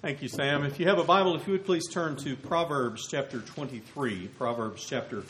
Thank you, Sam. If you have a Bible, if you would please turn to Proverbs chapter 23. Proverbs chapter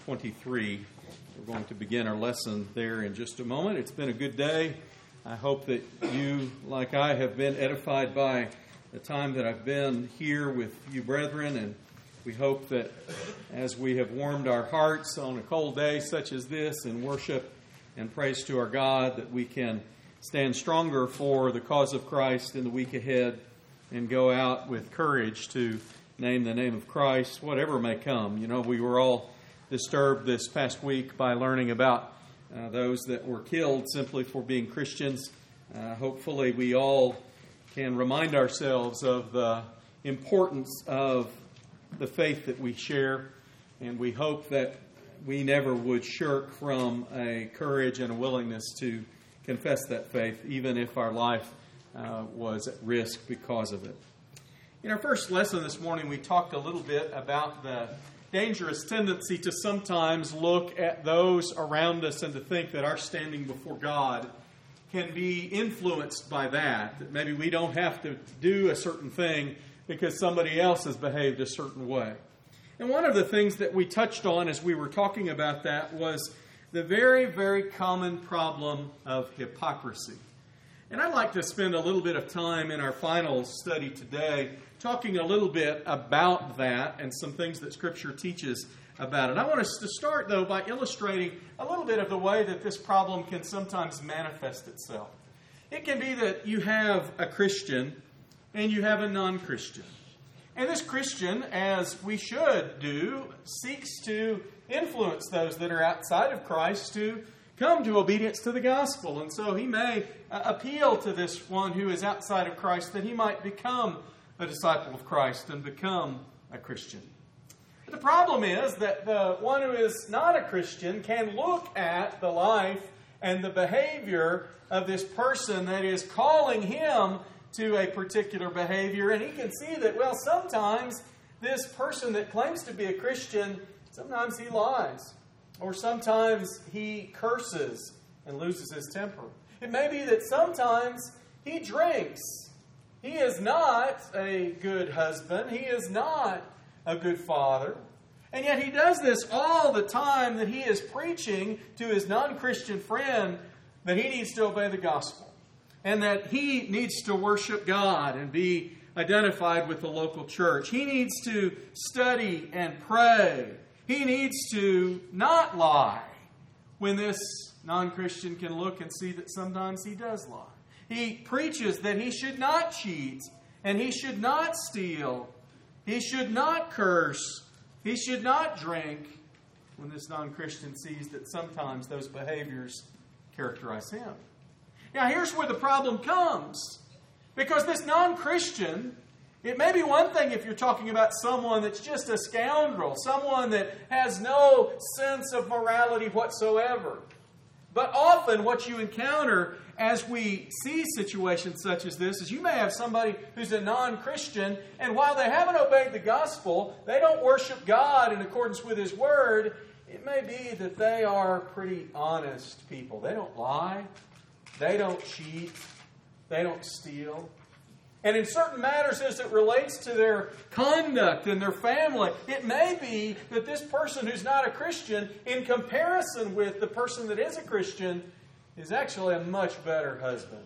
23. We're going to begin our lesson there in just a moment. It's been a good day. I hope that you, like I, have been edified by the time that I've been here with you brethren, and we hope that as we have warmed our hearts on a cold day such as this in worship and praise to our God, that we can stand stronger for the cause of Christ in the week ahead and go out with courage to name the name of Christ, whatever may come. You know, we were all disturbed this past week by learning about those that were killed simply for being Christians. Hopefully we all can remind ourselves of the importance of the faith that we share, and we hope that we never would shirk from a courage and a willingness to confess that faith, even if our life was at risk because of it. In our first lesson this morning, we talked a little bit about the dangerous tendency to sometimes look at those around us and to think that our standing before God can be influenced by that. That maybe we don't have to do a certain thing because somebody else has behaved a certain way. And one of the things that we touched on as we were talking about that was the very, very common problem of hypocrisy. And I'd like to spend a little bit of time in our final study today talking a little bit about that and some things that Scripture teaches about it. I want us to start, though, by illustrating a little bit of the way that this problem can sometimes manifest itself. It can be that you have a Christian and you have a non-Christian. And this Christian, as we should do, seeks to influence those that are outside of Christ to come to obedience to the gospel. And so he may appeal to this one who is outside of Christ that he might become a disciple of Christ and become a Christian. But the problem is that the one who is not a Christian can look at the life and the behavior of this person that is calling him to a particular behavior, and he can see that, well, sometimes this person that claims to be a Christian, sometimes he lies. Or sometimes he curses and loses his temper. It may be that sometimes he drinks. He is not a good husband. He is not a good father. And yet he does this all the time that he is preaching to his non-Christian friend that he needs to obey the gospel. And that he needs to worship God and be identified with the local church. He needs to study and pray. He needs to not lie when this non-Christian can look and see that sometimes he does lie. He preaches that he should not cheat and he should not steal. He should not curse. He should not drink when this non-Christian sees that sometimes those behaviors characterize him. Now here's where the problem comes. Because this non-Christian, it may be one thing if you're talking about someone that's just a scoundrel, someone that has no sense of morality whatsoever. But often what you encounter as we see situations such as this is you may have somebody who's a non-Christian, and while they haven't obeyed the gospel, they don't worship God in accordance with His Word. It may be that they are pretty honest people. They don't lie. They don't cheat. They don't steal. And in certain matters as it relates to their conduct and their family, it may be that this person who's not a Christian, in comparison with the person that is a Christian, is actually a much better husband,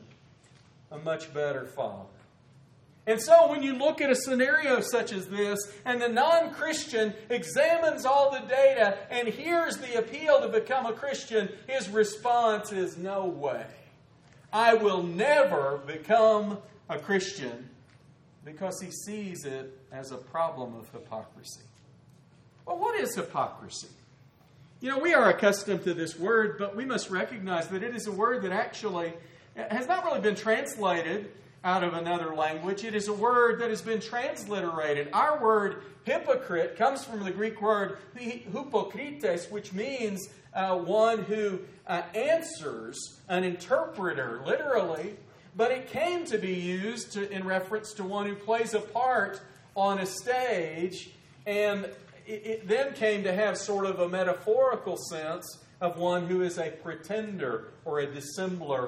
a much better father. And so when you look at a scenario such as this, and the non-Christian examines all the data and hears the appeal to become a Christian, his response is, no way. I will never become a Christian, because he sees it as a problem of hypocrisy. Well, what is hypocrisy? You know, we are accustomed to this word, but we must recognize that it is a word that actually has not really been translated out of another language. It is a word that has been transliterated. Our word hypocrite comes from the Greek word hypokrites, which means one who answers, an interpreter, literally. But it came to be used in reference to one who plays a part on a stage, and it then came to have sort of a metaphorical sense of one who is a pretender or a dissembler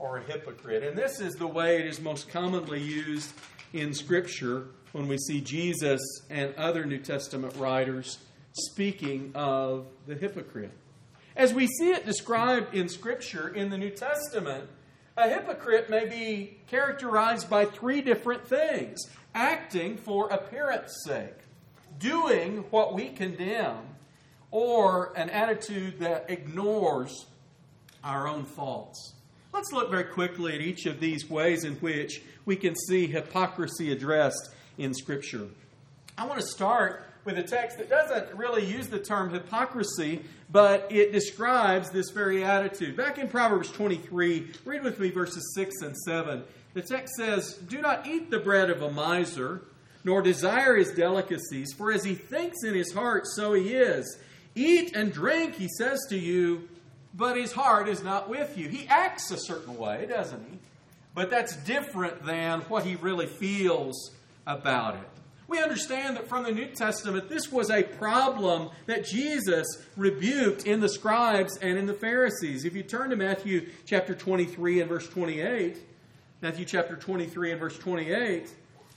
or a hypocrite. And this is the way it is most commonly used in Scripture when we see Jesus and other New Testament writers speaking of the hypocrite. As we see it described in Scripture in the New Testament, a hypocrite may be characterized by three different things: acting for appearance sake, doing what we condemn, or an attitude that ignores our own faults. Let's look very quickly at each of these ways in which we can see hypocrisy addressed in Scripture. I want to start with a text that doesn't really use the term hypocrisy, but it describes this very attitude. Back in Proverbs 23, read with me verses 6 and 7. The text says, "Do not eat the bread of a miser, nor desire his delicacies, for as he thinks in his heart, so he is. Eat and drink, he says to you, but his heart is not with you." He acts a certain way, doesn't he? But that's different than what he really feels about it. We understand that from the New Testament, this was a problem that Jesus rebuked in the scribes and in the Pharisees. If you turn to Matthew chapter 23 and verse 28, Matthew chapter 23 and verse 28,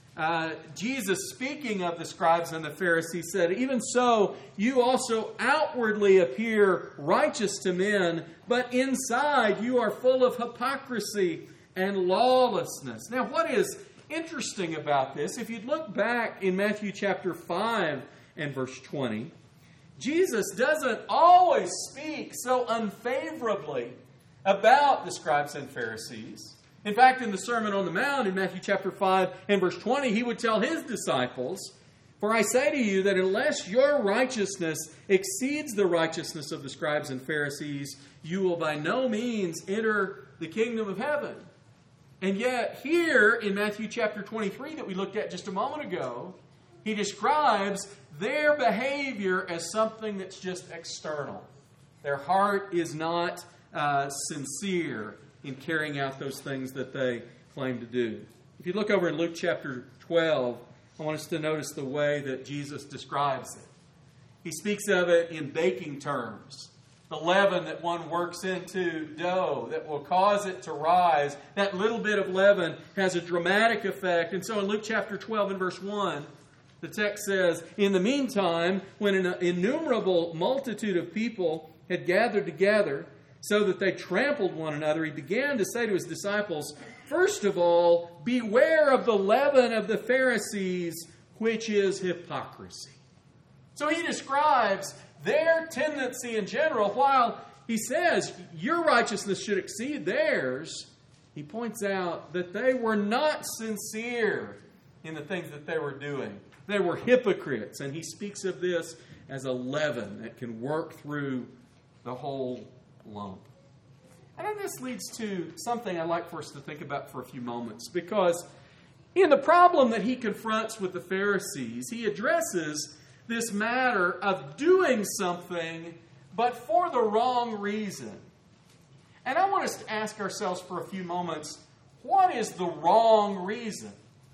Jesus, speaking of the scribes and the Pharisees, said, "Even so, you also outwardly appear righteous to men, but inside you are full of hypocrisy and lawlessness." Now, what is interesting about this, if you'd look back in Matthew chapter 5 and verse 20, Jesus doesn't always speak so unfavorably about the scribes and Pharisees. In fact, in the Sermon on the Mount in Matthew chapter 5 and verse 20, he would tell his disciples, "For I say to you that unless your righteousness exceeds the righteousness of the scribes and Pharisees, you will by no means enter the kingdom of heaven." And yet, here in Matthew chapter 23 that we looked at just a moment ago, he describes their behavior as something that's just external. Their heart is not sincere in carrying out those things that they claim to do. If you look over in Luke chapter 12, I want us to notice the way that Jesus describes it. He speaks of it in baking terms. The leaven that one works into dough that will cause it to rise, that little bit of leaven has a dramatic effect. And so in Luke chapter 12 and verse 1, the text says, "In the meantime, when an innumerable multitude of people had gathered together, so that they trampled one another, he began to say to his disciples, 'First of all, beware of the leaven of the Pharisees, which is hypocrisy.'" So he describes their tendency in general. While he says your righteousness should exceed theirs, he points out that they were not sincere in the things that they were doing. They were hypocrites, and he speaks of this as a leaven that can work through the whole lump. And then this leads to something I'd like for us to think about for a few moments, because in the problem that he confronts with the Pharisees, he addresses this matter of doing something, but for the wrong reason. And I want us to ask ourselves for a few moments, what is the wrong reason?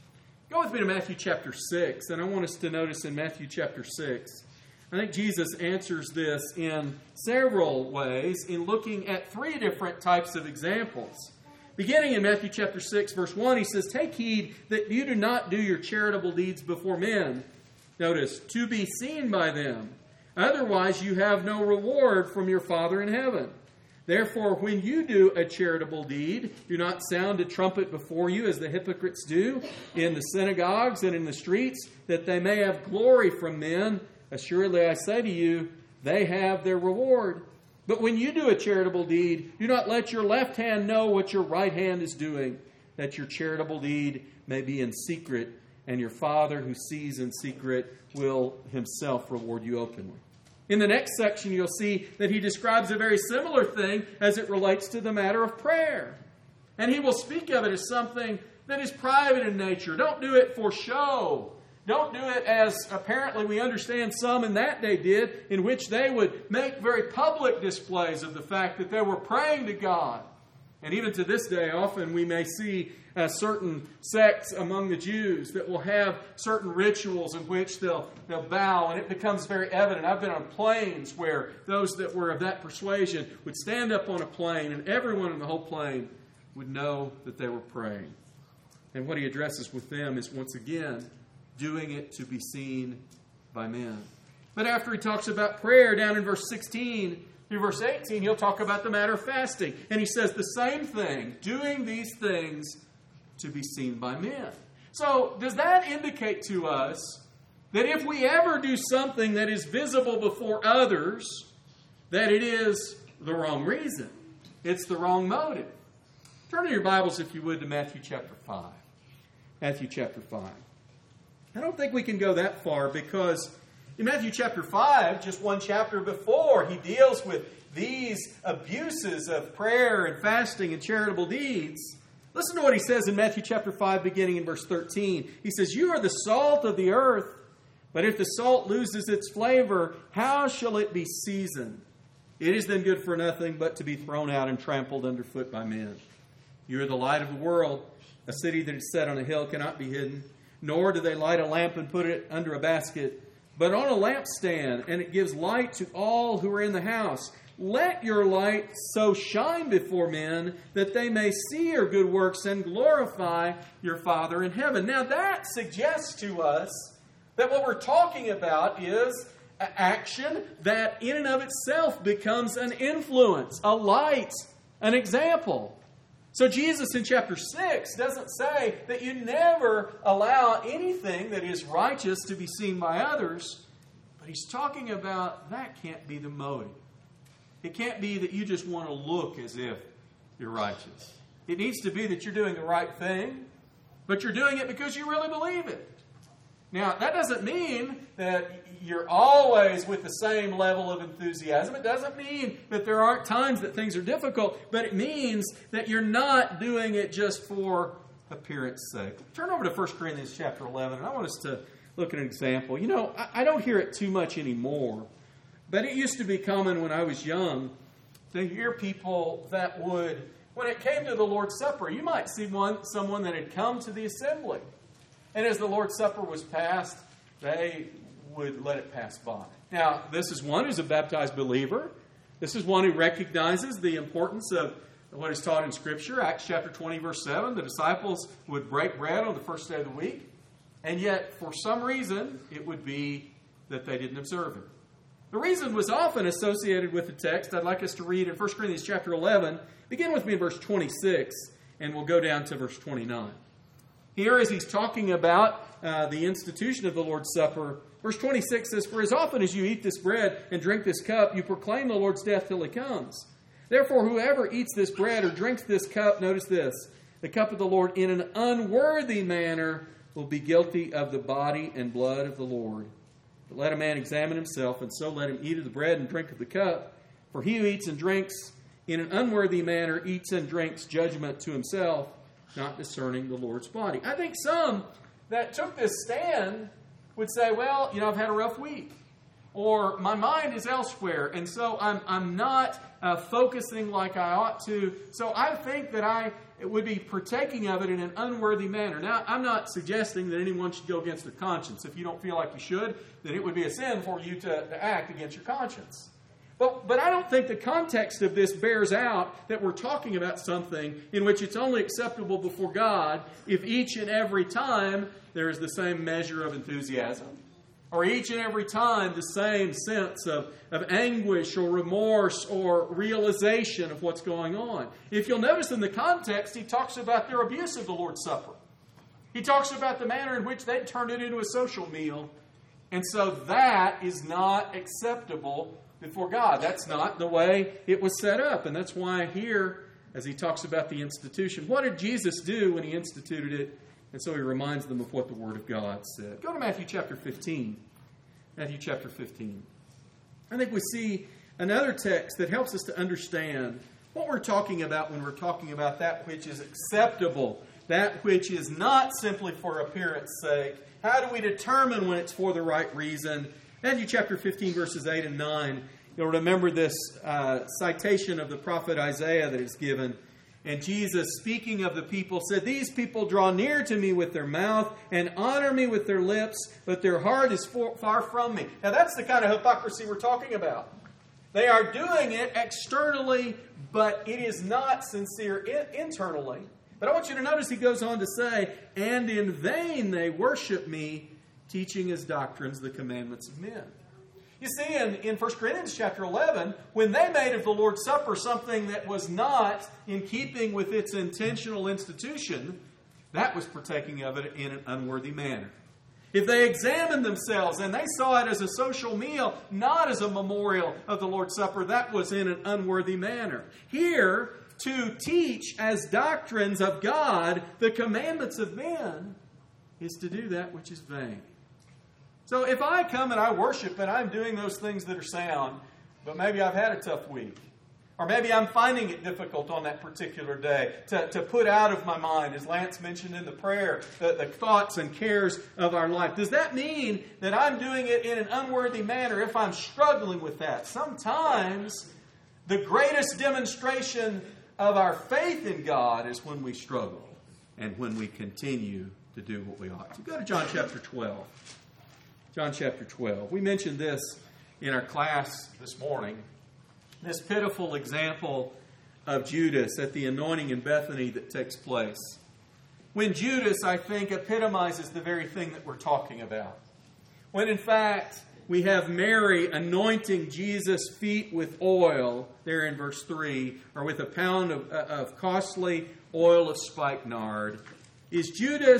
Go with me to Matthew chapter 6, and I want us to notice in Matthew chapter 6, I think Jesus answers this in several ways in looking at three different types of examples. Beginning in Matthew chapter 6, verse 1, he says, "Take heed that you do not do your charitable deeds before men." Notice, "to be seen by them. Otherwise you have no reward from your Father in heaven. Therefore, when you do a charitable deed, do not sound a trumpet before you as the hypocrites do in the synagogues and in the streets, that they may have glory from men. Assuredly, I say to you, they have their reward. But when you do a charitable deed, do not let your left hand know what your right hand is doing, that your charitable deed may be in secret, and your Father who sees in secret will himself reward you openly." In the next section, you'll see that he describes a very similar thing as it relates to the matter of prayer. And he will speak of it as something that is private in nature. Don't do it for show. Don't do it as apparently we understand some in that day did, in which they would make very public displays of the fact that they were praying to God. And even to this day, often we may see certain sects among the Jews that will have certain rituals in which they'll bow, and it becomes very evident. I've been on planes where those that were of that persuasion would stand up on a plane, and everyone in the whole plane would know that they were praying. And what he addresses with them is, once again, doing it to be seen by men. But after he talks about prayer down in verse 16 through verse 18, he'll talk about the matter of fasting. And he says the same thing, doing these things to be seen by men. So does that indicate to us that if we ever do something that is visible before others, that it is the wrong reason? It's the wrong motive. Turn in your Bibles, if you would, to Matthew chapter 5. Matthew chapter 5. I don't think we can go that far, because in Matthew chapter 5, just one chapter before, he deals with these abuses of prayer and fasting and charitable deeds. Listen to what he says in Matthew chapter 5, beginning in verse 13. He says, "You are the salt of the earth, but if the salt loses its flavor, how shall it be seasoned? It is then good for nothing but to be thrown out and trampled underfoot by men. You are the light of the world. A city that is set on a hill cannot be hidden, nor do they light a lamp and put it under a basket, but on a lampstand, and it gives light to all who are in the house. Let your light so shine before men that they may see your good works and glorify your Father in heaven." Now that suggests to us that what we're talking about is action that in and of itself becomes an influence, a light, an example. So Jesus in chapter 6 doesn't say that you never allow anything that is righteous to be seen by others, but he's talking about that can't be the motive. It can't be that you just want to look as if you're righteous. It needs to be that you're doing the right thing, but you're doing it because you really believe it. Now, that doesn't mean that you're always with the same level of enthusiasm. It doesn't mean that there aren't times that things are difficult, but it means that you're not doing it just for appearance sake. Turn over to 1 Corinthians chapter 11, and I want us to look at an example. You know, I don't hear it too much anymore, but it used to be common when I was young to hear people that would, when it came to the Lord's Supper, you might see someone that had come to the assembly, and as the Lord's Supper was passed, they would let it pass by. Now, this is one who's a baptized believer. This is one who recognizes the importance of what is taught in Scripture. Acts chapter 20, verse 7, the disciples would break bread on the first day of the week, and yet, for some reason, it would be that they didn't observe it. The reason was often associated with the text. I'd like us to read in 1 Corinthians chapter 11. Begin with me in verse 26, and we'll go down to verse 29. Here, as he's talking about the institution of the Lord's Supper, verse 26 says, "For as often as you eat this bread and drink this cup, you proclaim the Lord's death till he comes. Therefore, whoever eats this bread or drinks this cup," notice this, "the cup of the Lord in an unworthy manner will be guilty of the body and blood of the Lord. But let a man examine himself, and so let him eat of the bread and drink of the cup. For he who eats and drinks in an unworthy manner eats and drinks judgment to himself, not discerning the Lord's body." I think some that took this stand would say, well, I've had a rough week, or my mind is elsewhere, and so I'm not focusing like I ought to, so I think that I would be partaking of it in an unworthy manner. Now, I'm not suggesting that anyone should go against their conscience. If you don't feel like you should, then it would be a sin for you to act against your conscience. But I don't think the context of this bears out that we're talking about something in which it's only acceptable before God if each and every time there is the same measure of enthusiasm, or each and every time the same sense of anguish or remorse or realization of what's going on. If you'll notice in the context, he talks about their abuse of the Lord's Supper. He talks about the manner in which they turned it into a social meal. And so that is not acceptable before God. That's not the way it was set up. And that's why here, as he talks about the institution, what did Jesus do when he instituted it? And so he reminds them of what the Word of God said. Go to Matthew chapter 15. Matthew chapter 15. I think we see another text that helps us to understand what we're talking about when we're talking about that which is acceptable, that which is not simply for appearance sake. How do we determine when it's for the right reason? Matthew chapter 15, verses 8 and 9. You'll remember this citation of the prophet Isaiah that is given. And Jesus, speaking of the people, said, "These people draw near to me with their mouth and honor me with their lips, but their heart is far from me." Now that's the kind of hypocrisy we're talking about. They are doing it externally, but it is not sincere internally. But I want you to notice he goes on to say, and in vain they worship me, teaching as doctrines the commandments of men. You see, in 1 Corinthians chapter 11, when they made of the Lord's Supper something that was not in keeping with its intentional institution, that was partaking of it in an unworthy manner. If they examined themselves and they saw it as a social meal, not as a memorial of the Lord's Supper, that was in an unworthy manner. Here, to teach as doctrines of God the commandments of men is to do that which is vain. So if I come and I worship and I'm doing those things that are sound, but maybe I've had a tough week, or maybe I'm finding it difficult on that particular day to put out of my mind, as Lance mentioned in the prayer, the thoughts and cares of our life. Does that mean that I'm doing it in an unworthy manner if I'm struggling with that? Sometimes the greatest demonstration of our faith in God is when we struggle and when we continue to do what we ought to. Go to John chapter 12. John chapter 12. We mentioned this in our class this morning. This pitiful example of Judas at the anointing in Bethany that takes place. When Judas, I think, epitomizes the very thing that we're talking about. When in fact, we have Mary anointing Jesus' feet with oil, there in verse 3, or with a pound of costly oil of spikenard. Is Judas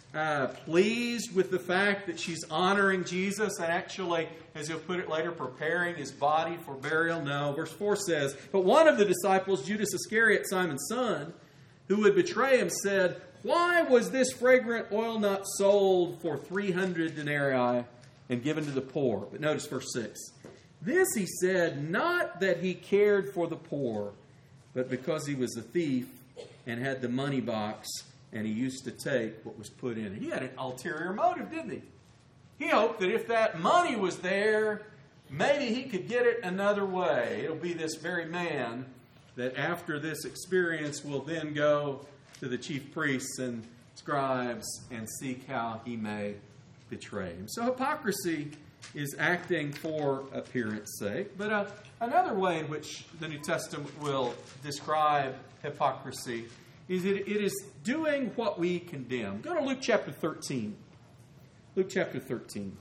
pleased with the fact that she's honoring Jesus and actually, as he'll put it later, preparing his body for burial? No. Verse 4 says, but one of the disciples, Judas Iscariot, Simon's son, who would betray him, said, why was this fragrant oil not sold for 300 denarii and given to the poor? But notice verse 6. This he said, not that he cared for the poor, but because he was a thief and had the money box, and he used to take what was put in it. He had an ulterior motive, didn't he? He hoped that if that money was there, maybe he could get it another way. It'll be this very man that after this experience will then go to the chief priests and scribes and seek how he may betray him. So hypocrisy is acting for appearance sake. But another way in which the New Testament will describe hypocrisy is that it is doing what we condemn. Go to Luke chapter 13. Luke chapter 13.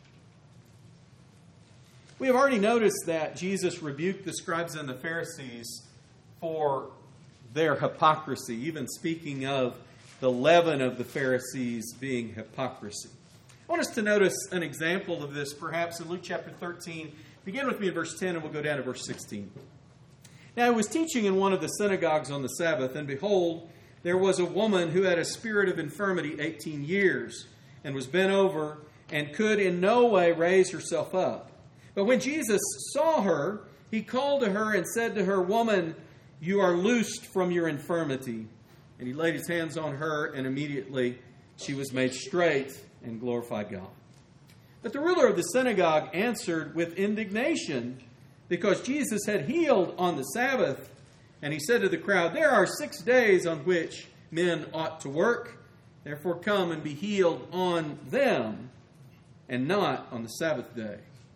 We have already noticed that Jesus rebuked the scribes and the Pharisees for their hypocrisy, even speaking of the leaven of the Pharisees being hypocrisy. I want us to notice an example of this perhaps in Luke chapter 13. Begin with me in verse 10 and we'll go down to verse 16. Now, I was teaching in one of the synagogues on the Sabbath, and behold, there was a woman who had a spirit of infirmity 18 years, and was bent over, and could in no way raise herself up. But when Jesus saw her, he called to her and said to her, woman, you are loosed from your infirmity. And he laid his hands on her, and immediately she was made straight and glorified God. But the ruler of the synagogue answered with indignation, because Jesus had healed on the Sabbath. And he said to the crowd, there are 6 days on which men ought to work. Therefore come and be healed on them, and not on the Sabbath day.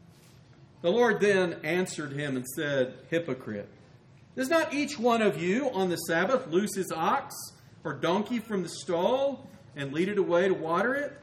The Lord then answered him and said, hypocrite, does not each one of you on the Sabbath loose his ox or donkey from the stall and lead it away to water it?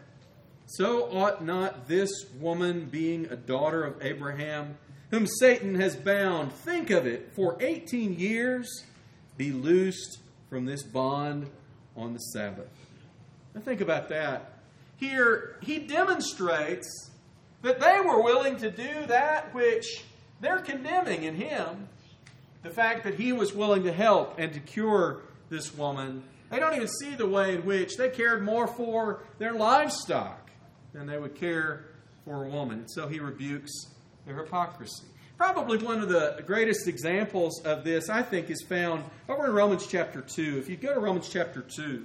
So ought not this woman, being a daughter of Abraham, whom Satan has bound, think of it, for 18 years, be loosed from this bond on the Sabbath. Now think about that. Here, he demonstrates that they were willing to do that which they're condemning in him. The fact that he was willing to help and to cure this woman. They don't even see the way in which they cared more for their livestock than they would care for a woman. And so he rebukes their hypocrisy. Probably one of the greatest examples of this, I think, is found over in Romans chapter 2. If you go to Romans chapter 2,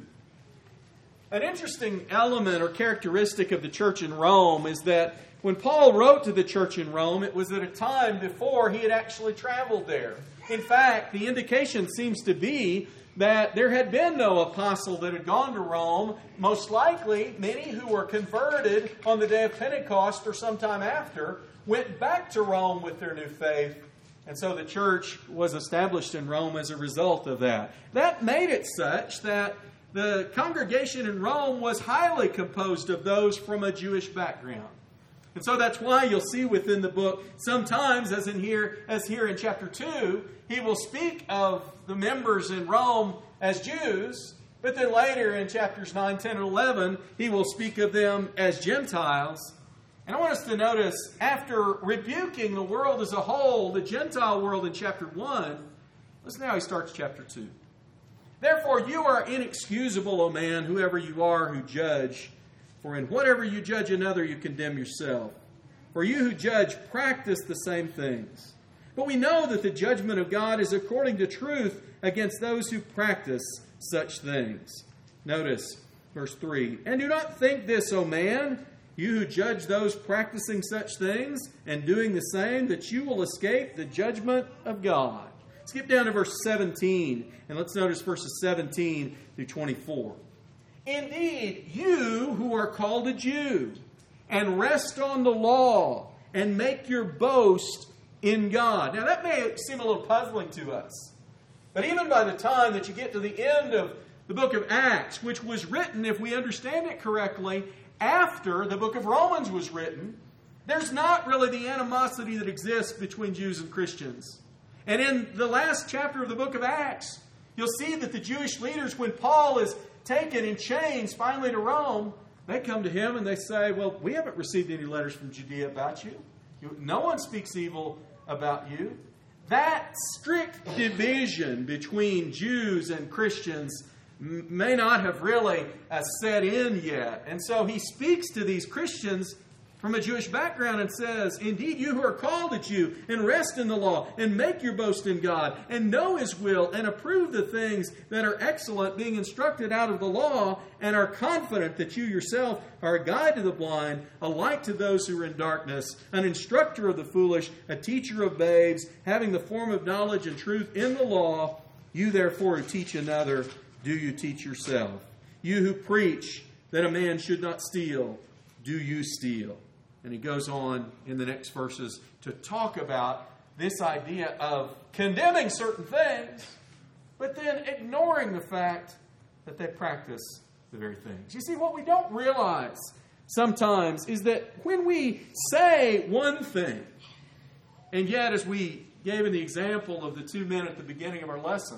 an interesting element or characteristic of the church in Rome is that when Paul wrote to the church in Rome, it was at a time before he had actually traveled there. In fact, the indication seems to be that there had been no apostle that had gone to Rome. Most likely, many who were converted on the day of Pentecost or sometime after went back to Rome with their new faith And so the church was established in Rome as a result of that. That made it such that the congregation in Rome was highly composed of those from a Jewish background. And so that's why you'll see within the book, sometimes, as here in chapter 2, he will speak of the members in Rome as Jews, but then later in chapters 9, 10, and 11, he will speak of them as Gentiles. And I want us to notice, after rebuking the world as a whole, the Gentile world in chapter 1, listen to how he starts chapter 2. Therefore you are inexcusable, O man, whoever you are who judge. For in whatever you judge another, you condemn yourself. For you who judge practice the same things. But we know that the judgment of God is according to truth against those who practice such things. Notice verse 3. And do not think this, O man, you who judge those practicing such things and doing the same, that you will escape the judgment of God. Skip down to verse 17, and let's notice verses 17 through 24. Indeed, you who are called a Jew, and rest on the law, and make your boast in God. Now that may seem a little puzzling to us. But even by the time that you get to the end of the book of Acts, which was written, if we understand it correctly, after the book of Romans was written, there's not really the animosity that exists between Jews and Christians. And in the last chapter of the book of Acts, you'll see that the Jewish leaders, when Paul is taken in chains finally to Rome, they come to him and they say, well, we haven't received any letters from Judea about you. No one speaks evil about you. That strict division between Jews and Christians may not have really set in yet. And so he speaks to these Christians from a Jewish background and says, indeed, you who are called a Jew, and rest in the law, and make your boast in God, and know His will, and approve the things that are excellent, being instructed out of the law, and are confident that you yourself are a guide to the blind, a light to those who are in darkness, an instructor of the foolish, a teacher of babes, having the form of knowledge and truth in the law. You therefore who teach another, do you teach yourself? You who preach that a man should not steal, do you steal? And he goes on in the next verses to talk about this idea of condemning certain things, but then ignoring the fact that they practice the very things. You see, what we don't realize sometimes is that when we say one thing, and yet, as we gave in the example of the two men at the beginning of our lesson,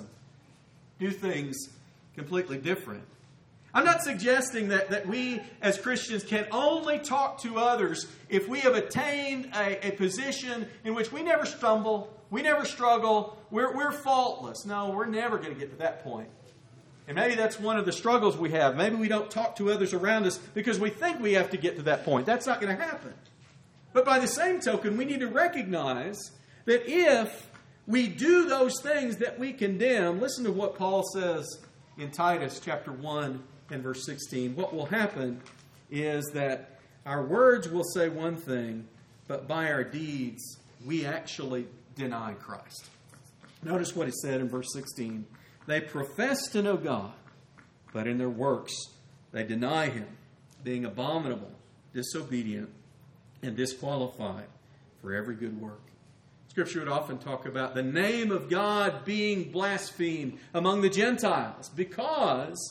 do things completely different. I'm not suggesting that we as Christians can only talk to others if we have attained a position in which we never stumble, we never struggle, we're faultless. No, we're never going to get to that point. And maybe that's one of the struggles we have. Maybe we don't talk to others around us because we think we have to get to that point. That's not going to happen. But by the same token, we need to recognize that if we do those things that we condemn, listen to what Paul says in Titus chapter 1 and verse 16. What will happen is that our words will say one thing, but by our deeds, we actually deny Christ. Notice what he said in verse 16. They profess to know God, but in their works they deny Him, being abominable, disobedient, and disqualified for every good work. Scripture would often talk about the name of God being blasphemed among the Gentiles because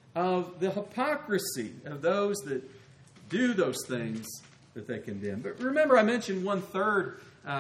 of the hypocrisy of those that do those things that they condemn. But remember, I mentioned one third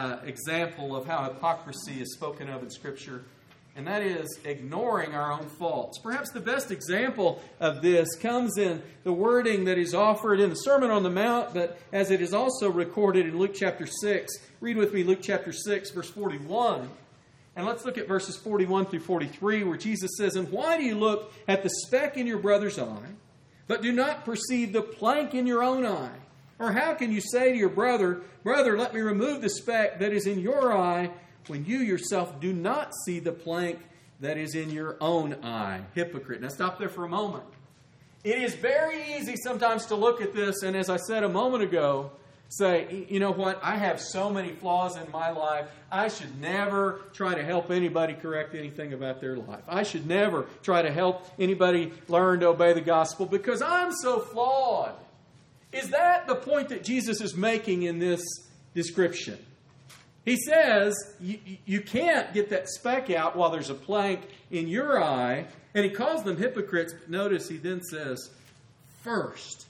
example of how hypocrisy is spoken of in Scripture, and that is ignoring our own faults. Perhaps the best example of this comes in the wording that is offered in the Sermon on the Mount, but as it is also recorded in Luke chapter 6. Read with me Luke chapter 6, verse 41. And let's look at verses 41 through 43, where Jesus says, And why do you look at the speck in your brother's eye, but do not perceive the plank in your own eye? Or how can you say to your brother, Brother, let me remove the speck that is in your eye, when you yourself do not see the plank that is in your own eye? Hypocrite. Now stop there for a moment. It is very easy sometimes to look at this, and as I said a moment ago, say, you know what, I have so many flaws in my life, I should never try to help anybody correct anything about their life. I should never try to help anybody learn to obey the gospel because I'm so flawed. Is that the point that Jesus is making in this description? He says you can't get that speck out while there's a plank in your eye. And he calls them hypocrites. But notice he then says, first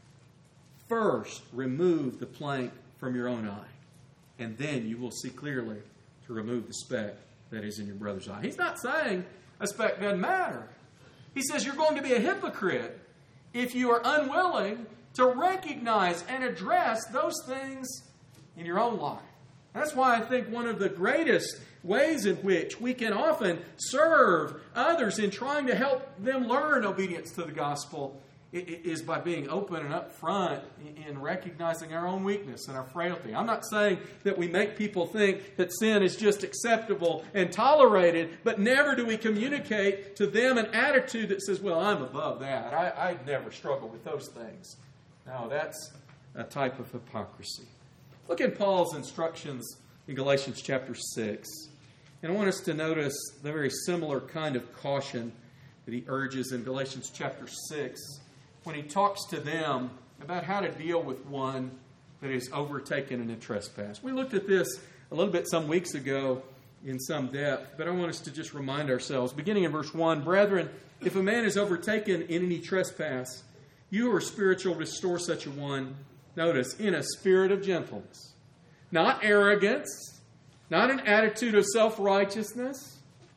remove the plank from your own eye. And then you will see clearly to remove the speck that is in your brother's eye. He's not saying a speck doesn't matter. He says you're going to be a hypocrite if you are unwilling to recognize and address those things in your own life. That's why I think one of the greatest ways in which we can often serve others in trying to help them learn obedience to the gospel is by being open and upfront in recognizing our own weakness and our frailty. I'm not saying that we make people think that sin is just acceptable and tolerated, but never do we communicate to them an attitude that says, well, I'm above that. I never struggle with those things. No, that's a type of hypocrisy. Look at Paul's instructions in Galatians chapter 6. And I want us to notice the very similar kind of caution that he urges in Galatians chapter 6 when he talks to them about how to deal with one that is overtaken in a trespass. We looked at this a little bit some weeks ago in some depth, but I want us to just remind ourselves, beginning in verse 1, Brethren, if a man is overtaken in any trespass, you who are spiritual, restore such a one, notice, in a spirit of gentleness, not arrogance, not an attitude of self-righteousness,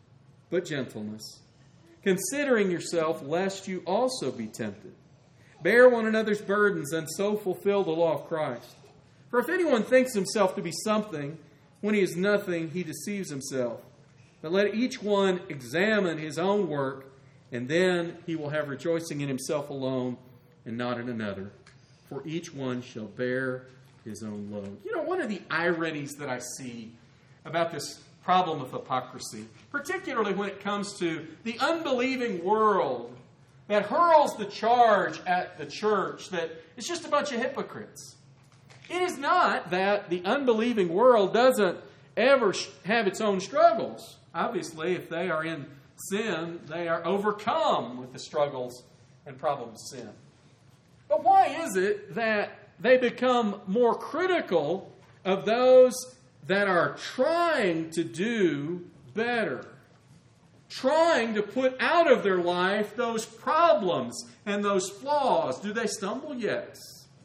but gentleness, considering yourself, lest you also be tempted. Bear one another's burdens, and so fulfill the law of Christ. For if anyone thinks himself to be something, when he is nothing, he deceives himself. But let each one examine his own work, and then he will have rejoicing in himself alone, and not in another. For each one shall bear his own load. You know, one of the ironies that I see about this problem of hypocrisy, particularly when it comes to the unbelieving world that hurls the charge at the church that it's just a bunch of hypocrites. It is not that the unbelieving world doesn't ever have its own struggles. Obviously, if they are in sin, they are overcome with the struggles and problems of sin. But why is it that they become more critical of those that are trying to do better? Trying to put out of their life those problems and those flaws. Do they stumble? Yes.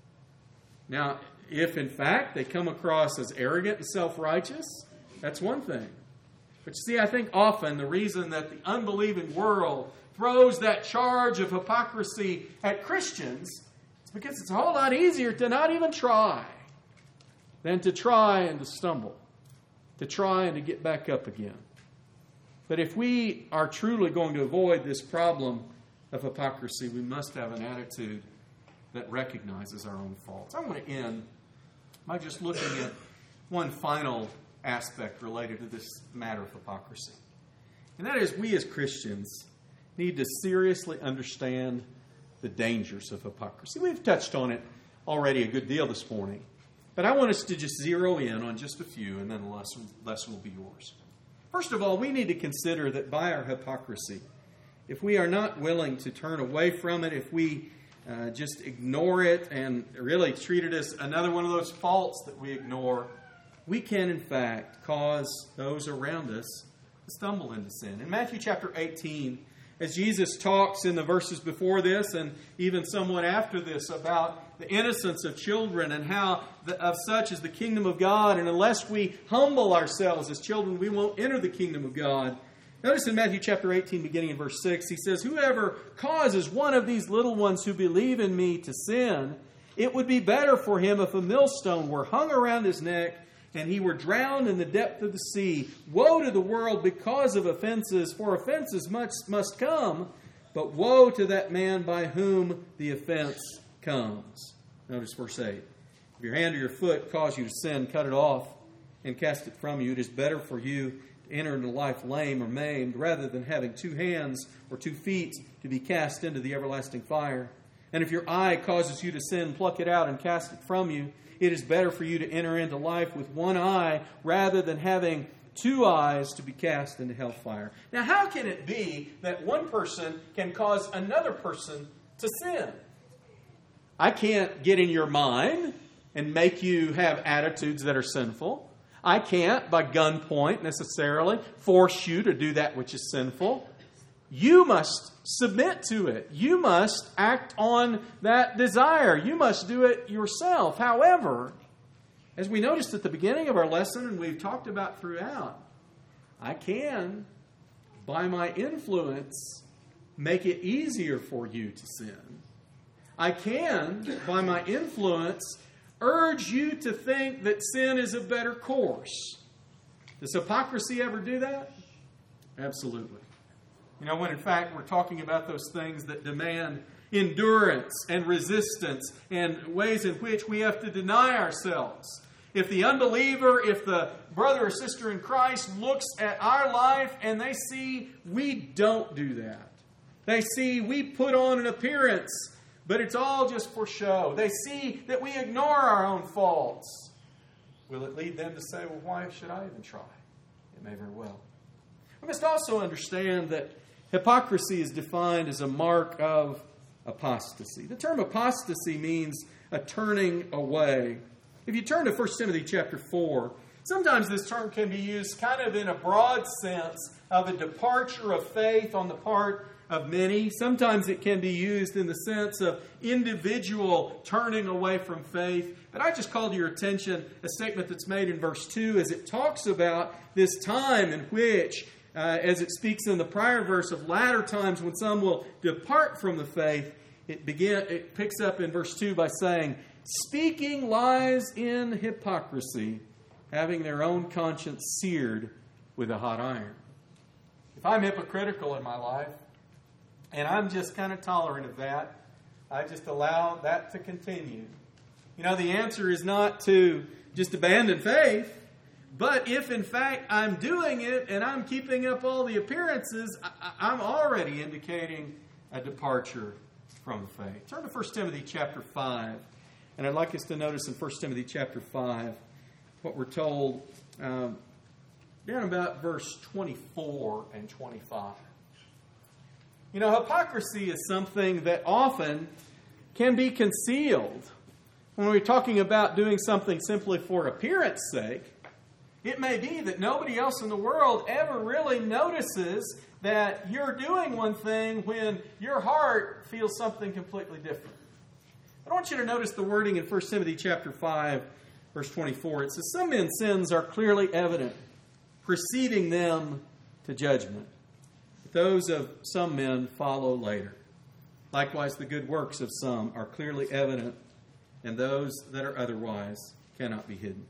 Now, if in fact they come across as arrogant and self-righteous, that's one thing. But you see, I think often the reason that the unbelieving world throws that charge of hypocrisy at Christians is because it's a whole lot easier to not even try than to try and to stumble, to try and to get back up again. But if we are truly going to avoid this problem of hypocrisy, we must have an attitude that recognizes our own faults. I want to end by just looking at one final aspect related to this matter of hypocrisy. And that is, we as Christians need to seriously understand the dangers of hypocrisy. We've touched on it already a good deal this morning. But I want us to just zero in on just a few, and then the lesson will be yours. First of all, we need to consider that by our hypocrisy, if we are not willing to turn away from it, if we just ignore it and really treat it as another one of those faults that we ignore, we can, in fact, cause those around us to stumble into sin. In Matthew chapter 18, as Jesus talks in the verses before this and even somewhat after this about the innocence of children and how of such is the kingdom of God, and unless we humble ourselves as children, we won't enter the kingdom of God. Notice in Matthew chapter 18, beginning in verse 6, he says, Whoever causes one of these little ones who believe in me to sin, it would be better for him if a millstone were hung around his neck and he were drowned in the depth of the sea. Woe to the world because of offenses, for offenses must come, but woe to that man by whom the offense comes. Notice verse 8. If your hand or your foot cause you to sin, cut it off and cast it from you. It is better for you to enter into life lame or maimed, rather than having 2 hands or 2 feet to be cast into the everlasting fire. And if your eye causes you to sin, pluck it out and cast it from you. It is better for you to enter into life with 1 eye rather than having 2 eyes to be cast into hellfire. Now, how can it be that one person can cause another person to sin? I can't get in your mind and make you have attitudes that are sinful. I can't, by gunpoint necessarily, force you to do that which is sinful. You must submit to it. You must act on that desire. You must do it yourself. However, as we noticed at the beginning of our lesson and we've talked about throughout, I can, by my influence, make it easier for you to sin. I can, by my influence, urge you to think that sin is a better course. Does hypocrisy ever do that? Absolutely. When in fact we're talking about those things that demand endurance and resistance and ways in which we have to deny ourselves. If the unbeliever, if the brother or sister in Christ looks at our life and they see we don't do that. They see we put on an appearance, but it's all just for show. They see that we ignore our own faults. Will it lead them to say, well, why should I even try? It may very well. We must also understand that hypocrisy is defined as a mark of apostasy. The term apostasy means a turning away. If you turn to 1 Timothy chapter 4, sometimes this term can be used kind of in a broad sense of a departure of faith on the part of many. Sometimes it can be used in the sense of individual turning away from faith. But I just called your attention a statement that's made in verse 2 as it talks about this time in which, as it speaks in the prior verse of latter times when some will depart from the faith, it picks up in verse 2 by saying, speaking lies in hypocrisy, having their own conscience seared with a hot iron. If I'm hypocritical in my life, and I'm just kind of tolerant of that, I just allow that to continue. The answer is not to just abandon faith, but if in fact I'm doing it and I'm keeping up all the appearances, I'm already indicating a departure from the faith. Turn to 1 Timothy chapter 5, and I'd like us to notice in 1 Timothy chapter 5 what we're told down about verse 24 and 25. Hypocrisy is something that often can be concealed. When we're talking about doing something simply for appearance sake, it may be that nobody else in the world ever really notices that you're doing one thing when your heart feels something completely different. I want you to notice the wording in 1 Timothy chapter 5, verse 24. It says, some men's sins are clearly evident, preceding them to judgment. Those of some men follow later. Likewise, the good works of some are clearly evident, and those that are otherwise cannot be hidden.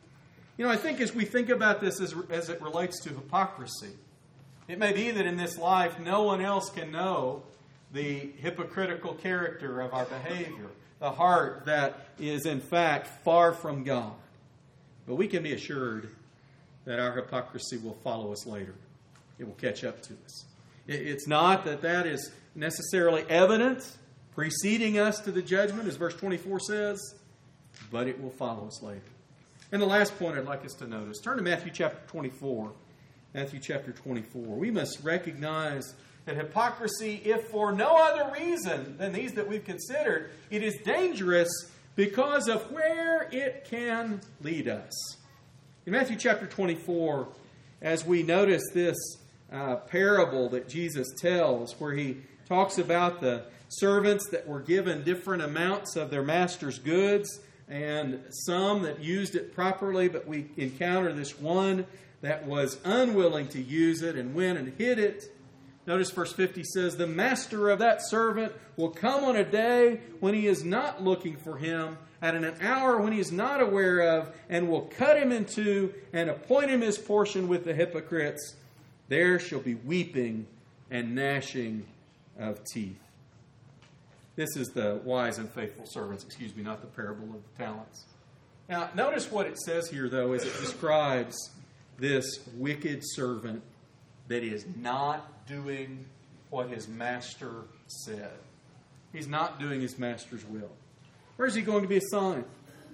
I think as we think about this as it relates to hypocrisy, it may be that in this life no one else can know the hypocritical character of our behavior, the heart that is in fact far from God. But we can be assured that our hypocrisy will follow us later. It will catch up to us. It's not that is necessarily evident, preceding us to the judgment, as verse 24 says, but it will follow us later. And the last point I'd like us to notice, turn to Matthew chapter 24. Matthew chapter 24. We must recognize that hypocrisy, if for no other reason than these that we've considered, it is dangerous because of where it can lead us. In Matthew chapter 24, as we notice this parable that Jesus tells, where he talks about the servants that were given different amounts of their master's goods, and some that used it properly, but we encounter this one that was unwilling to use it and went and hid it. Notice verse 50 says, the master of that servant will come on a day when he is not looking for him, at an hour when he is not aware of, and will cut him in two and appoint him his portion with the hypocrites. There shall be weeping and gnashing of teeth. This is the wise and faithful servants, not the parable of the talents. Now, notice what it says here, though, as it describes this wicked servant that is not doing what his master said. He's not doing his master's will. Where is he going to be assigned?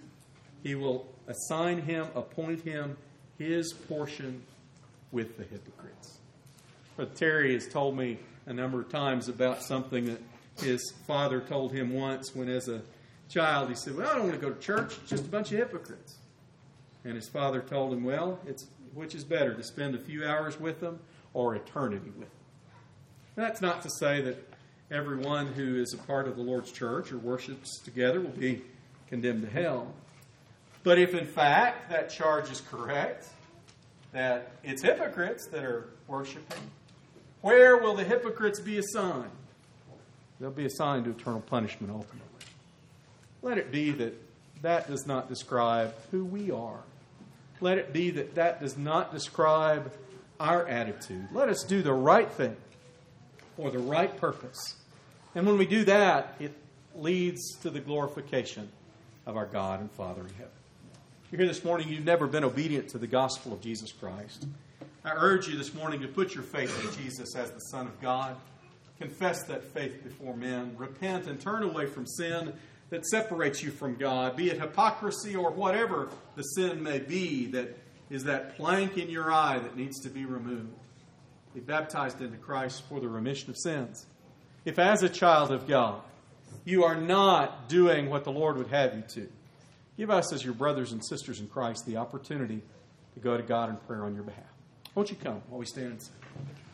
He will assign him, appoint him, his portion with the hypocrites. Brother Terry has told me a number of times about something that his father told him once when, as a child, he said, well, I don't want to go to church. It's just a bunch of hypocrites. And his father told him, well, which is better, to spend a few hours with them or eternity with them? That's not to say that everyone who is a part of the Lord's church or worships together will be condemned to hell. But if in fact that charge is correct, that it's hypocrites that are worshiping, where will the hypocrites be assigned? They'll be assigned to eternal punishment ultimately. Let it be that does not describe who we are. Let it be that does not describe our attitude. Let us do the right thing for the right purpose. And when we do that, it leads to the glorification of our God and Father in heaven. You're here this morning, you've never been obedient to the gospel of Jesus Christ. I urge you this morning to put your faith in Jesus as the Son of God. Confess that faith before men. Repent and turn away from sin that separates you from God, be it hypocrisy or whatever the sin may be that is that plank in your eye that needs to be removed. Be baptized into Christ for the remission of sins. If as a child of God, you are not doing what the Lord would have you to, give us as your brothers and sisters in Christ the opportunity to go to God in prayer on your behalf. Won't you come while we stand and sing?